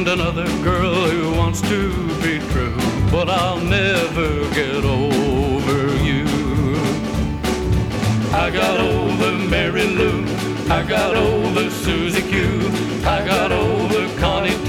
another girl who wants to be true, but I'll never get over you. I got over Mary Lou, I got over Susie Q, I got over Connie